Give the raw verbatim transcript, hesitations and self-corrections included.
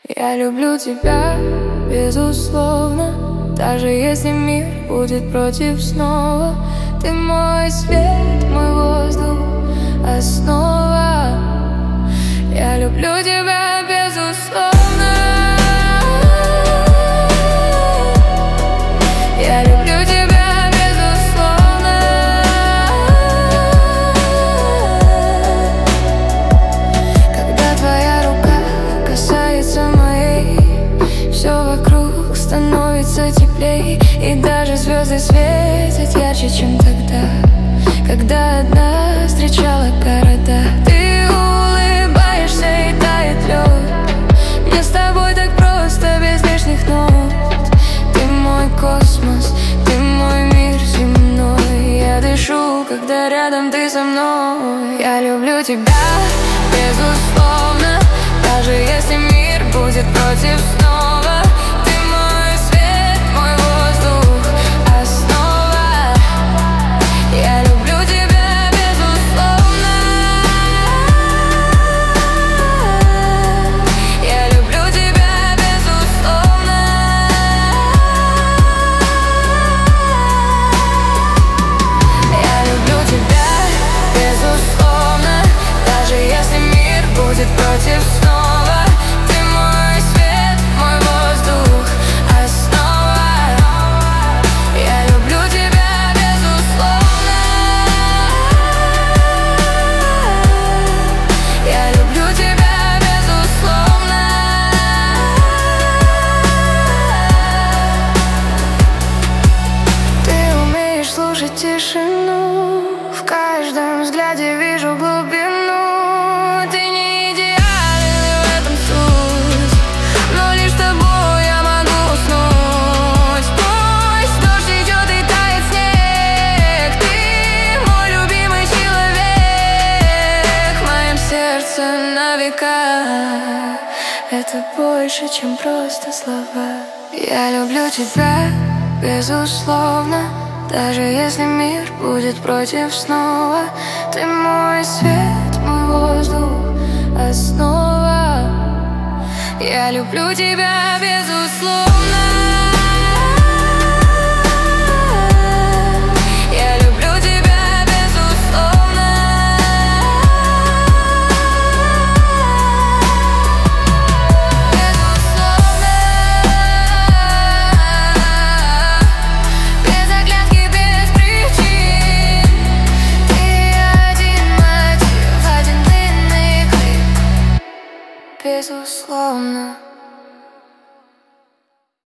Я люблю тебя, безусловно, даже если мир будет против снова. Ты мой свет, мой воздух, основа. Я люблю тебя, безусловно. Я люблю тебя, безусловно. Когда твоя рука касается моей, все вокруг становится теплей, и даже звезды светят ярче, чем тогда, когда одна встречала города. Ты улыбаешься и тает лед, мне с тобой так просто, без лишних нот. Ты мой космос, ты мой мир земной. Я дышу, когда рядом ты со мной. Я люблю тебя, безусловно, даже если мир будет против снова. Ты мой свет, мой воздух, основа. Я люблю тебя, безусловно. Я люблю тебя, безусловно. Я люблю тебя, безусловно, даже если мир будет против снова. Ты мой свет, мой воздух, основа. Я люблю тебя, безусловно. Я люблю тебя, безусловно. Ты умеешь слушать тишину, в каждом взгляде вижу глубину. Ты не идеален, и в этом суть, но лишь с тобой я могу уснуть. Пусть дождь идет и тает снег, ты мой любимый человек. В моем сердце на века. Это больше, чем просто слова. Я люблю тебя, безусловно, даже если мир будет против снова. Ты мой свет, мой воздух, основа. Я люблю тебя, безусловно. Я люблю тебя, безусловно. Безусловно. Без оглядки, без причин. Ты один мотив, один длинный клип. Безусловно.